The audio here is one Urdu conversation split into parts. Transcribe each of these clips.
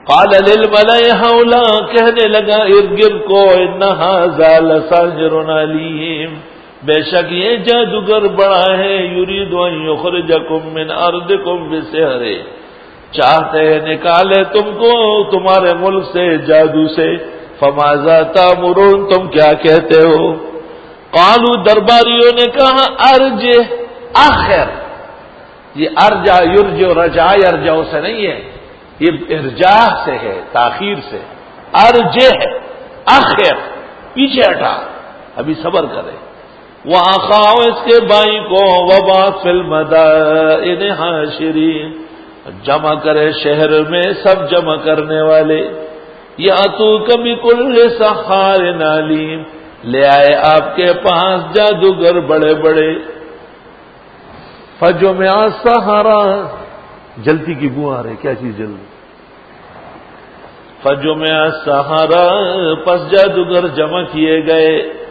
قال للملأ حولا، کہنے لگا ارد گرد کو، ان ھذا لساحر علیم، بے شک یہ جادوگر بڑا ہے، یرید ان یخرجکم من ارضکم بسحر، چاہتے ہیں نکالے تم کو تمہارے ملک سے جادو سے، فماذا تأمرون، تم کیا کہتے ہو؟ قالوا، درباریوں نے کہا ارجع، آخر، یہ ارجع یرجع رجع یرجع سے نہیں ہے، یہ ارجاع سے ہے، تاخیر سے، ارجع آخر، پیچھے ہٹا، ابھی صبر کرے، وَأَخَاهُ، اس کے بھائی کو، وَبَعَثْ فِي الْمَدَائِنِ حَاشِرِينَ، جمع کرے شہر میں سب جمع کرنے والے، یَأْتُوکَ بِکُلِّ سَحَّارٍ عَلِیمٍ، لے آئے آپ کے پاس جادوگر بڑے بڑے، فَجُمِعَ السَّحَرَةُ، جلتی کی بو آ رہے، کیا چیز جل رہی؟ فَجُمِعَ السَّحَرَةُ، پس جادوگر جمع کیے گئے،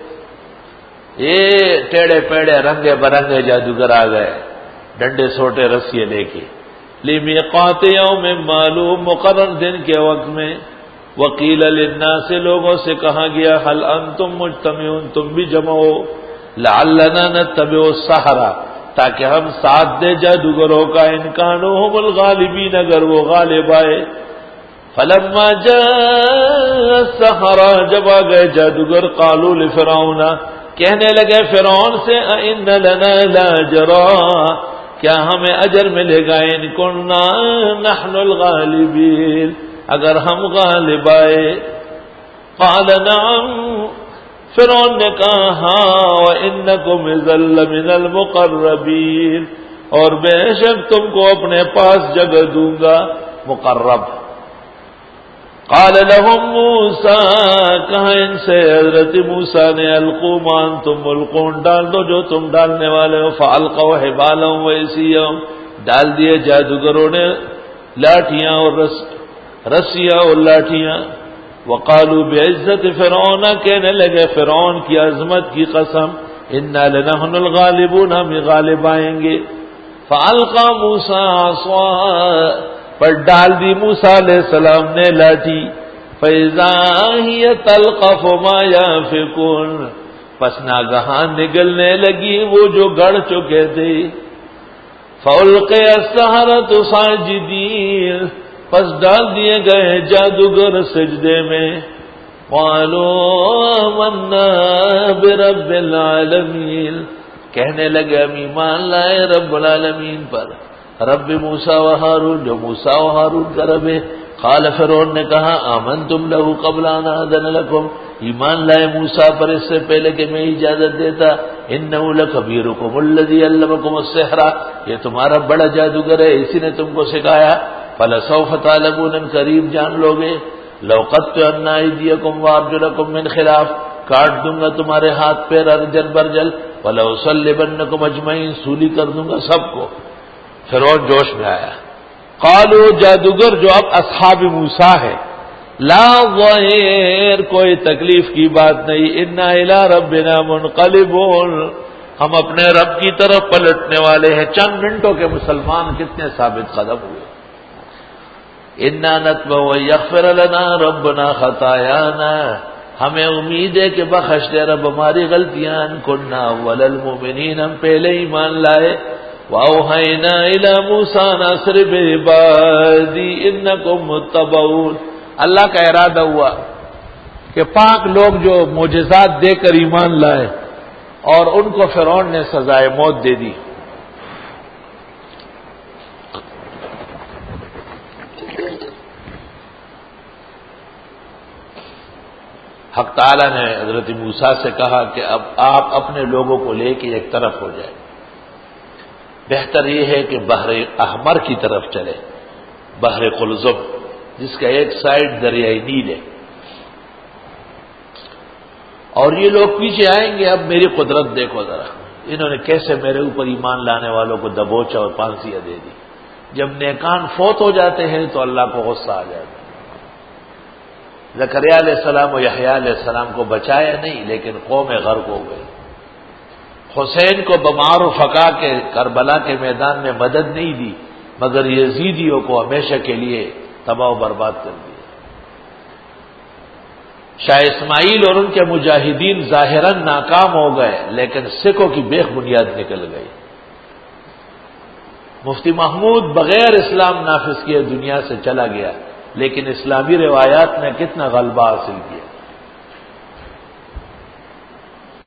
یہ ٹیڑے پیڑے رنگے برنگے جادوگر آ گئے، ڈنڈے سوٹے رسیے لے کے، لِمِیقَاتِ یَوْمٍ مَّعْلُومٍ، مقرر دن کے وقت میں، وَقِیلَ لِلنَّاسِ، لوگوں سے کہا گیا، هَلْ أَنْتُمْ مُجْتَمِعُونَ، تم بھی جمع ہو، لَعَلَّنَا نَتَّبِعُ السَّحَرَةَ، تاکہ ہم ساتھ دے جادوگروں کا، إِنْ كَانُوا هُمُ الْغَالِبِينَ، اگر وہ غالب آئے، فَلَمَّا جَاءَ السَّحَرَةُ، جب آ گئے جادوگر، قَالُوا لِفِرْعَوْنَ، کہنے لگے فرعون سے، أَإِنَّ لَنَا لَأَجْرًا، کیا ہمیں اجر ملے گا، إِن كُنَّا نَحْنُ الْغَالِبِينَ، اگر ہم غالب آئے؟ قال نعم، فرعون نے کہا ہاں، وَإِنَّكُمْ إِذًا لَّمِنَ الْمُقَرَّبِينَ، اور بے شک تم کو اپنے پاس جگہ دوں گا، مقرب۔ قال لهم موسیٰ، کہا ان سے حضرت موسیٰ نے، القوا ما انتم ملقون، ڈال دو جو تم ڈالنے والے ہو، فالقوا حبالهم وعصیهم، ڈال دیے جادوگروں نے لاٹیاں اور رسیاں اور لاٹیاں، وقالوا بعزت فرعون، کہنے لگے فرعون کی عظمت کی قسم، انا لنحن الغالبون، ہم غالب آئیں گے، فالقى موسیٰ عصاه، پر ڈال دی موسیٰ علیہ السلام نے لاٹھی، فَإِذَا هِيَ تَلْقَفُ مَا يَأْفِكُونَ، پس ناگہاں نگلنے لگی وہ جو گڑ چکے تھے، فَأُلْقِيَ السَّحَرَةُ سَاجِدِينَ، پس ڈال دیے گئے جادوگر سجدے میں، قَالُوا آمَنَّا بِرَبِّ الْعَالَمِينَ، کہنے لگے ہم ایمان لائے رب العالمین پر، رب موسیٰ و ہارون، جو موسیٰ و ہارون کا رب ہے۔ قال فرعون نے کہا آمنتم لہ قبل ان آذن لکم، ایمان لائے موسیٰ پر اس سے پہلے کہ میں اجازت دیتا، انہ لکبیرکم الذی علمکم السحر، یہ تمہارا بڑا جادوگر ہے، اسی نے تم کو سکھایا، فلسوف تعلمون، قریب جان لوگے، لو قطعن ایدیکم وارجلکم من خلاف، کاٹ دوں گا تمہارے ہاتھ پیر ارجل برجل، ولأصلبنکم اجمعین، سولی کر دوں گا سب کو۔ فرعون جوش میں آیا، قالوا، جادوگر جو اب اصحاب موسیٰ ہے، لا ضیر، کوئی تکلیف کی بات نہیں، انا الی ربنا منقلبون، ہم اپنے رب کی طرف پلٹنے والے ہیں۔ چند منٹوں کے مسلمان کتنے ثابت قدم ہوئے۔ انا نطمع ان یغفر لنا ربنا خطایانا، ہمیں امید ہے کہ بخش دے رب ہماری غلطیاں، ان کننا اول المؤمنین، ہم پہلے ایمان لائے، وَأَوْحَيْنَا إِلَى مُوسَىٰ أَنْ أَسْرِ بِعِبَادِي إِنَّكُمْ مُتَّبَعُونَ، اللہ کا ارادہ ہوا کہ پاک لوگ جو معجزات دے کر ایمان لائے اور ان کو فرعون نے سزائے موت دے دی۔ حق تعالیٰ نے حضرت موسیٰ سے کہا کہ اب آپ اپنے لوگوں کو لے کے ایک طرف ہو جائیں، بہتر یہ ہے کہ بحر احمر کی طرف چلے، بحر قلزم، جس کا ایک سائڈ دریائے نیل ہے، اور یہ لوگ پیچھے آئیں گے۔ اب میری قدرت دیکھو ذرا، انہوں نے کیسے میرے اوپر ایمان لانے والوں کو دبوچا اور پھانسیاں دے دی۔ جب نیکان فوت ہو جاتے ہیں تو اللہ کو غصہ آ جاتا ہے۔ زکریا علیہ السلام و یحییٰ علیہ السلام کو بچایا نہیں، لیکن قوم غرق ہو گئی۔ حسین کو بمار و فقا کے کربلا کے میدان میں مدد نہیں دی، مگر یزیدیوں کو ہمیشہ کے لیے تباہ و برباد کر دیا۔ شاہ اسماعیل اور ان کے مجاہدین ظاہراً ناکام ہو گئے، لیکن سکھوں کی بیخ بنیاد نکل گئی۔ مفتی محمود بغیر اسلام نافذ کیے دنیا سے چلا گیا، لیکن اسلامی روایات نے کتنا غلبہ حاصل کیا۔